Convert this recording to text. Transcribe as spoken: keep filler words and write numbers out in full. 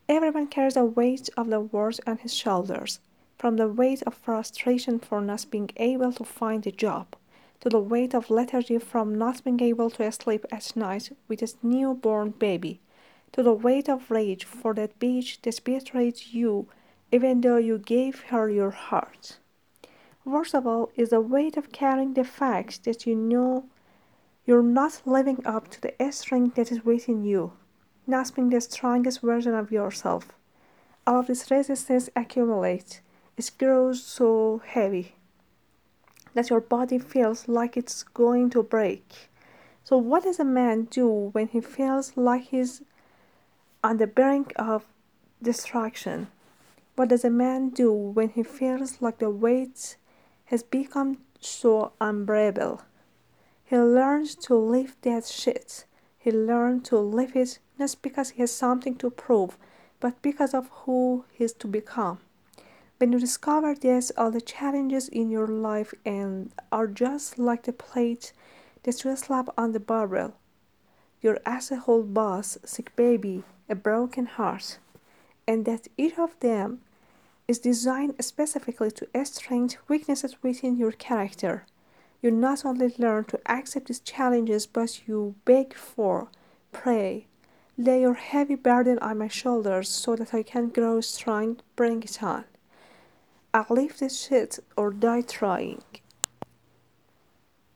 Everyone carries the weight of the world on his shoulders, from the weight of frustration for not being able to find a job, to the weight of lethargy from not being able to sleep at night with his newborn baby, to the weight of rage for that bitch that betrayed you even though you gave her your heart. Worst of all is the weight of carrying the fact that you know you're not living up to the strength that is within you, not being the strongest version of yourself. All of this resistance accumulates. It grows so heavy that your body feels like it's going to break. So, what does a man do when he feels like he's on the brink of destruction? What does a man do when he feels like the weight has become so unbearable? He learns to lift that shit. He learns to lift it not because he has something to prove, but because of who he is to become. When you discover this, all the challenges in your life and are just like the plate that you slap on the barrel. Your asshole boss, sick baby, a broken heart, and that each of them is designed specifically to strengthen weaknesses within your character. You not only learn to accept these challenges, but you beg for, pray, lay your heavy burden on my shoulders so that I can grow strong, bring it on. I'll leave this shit or die trying.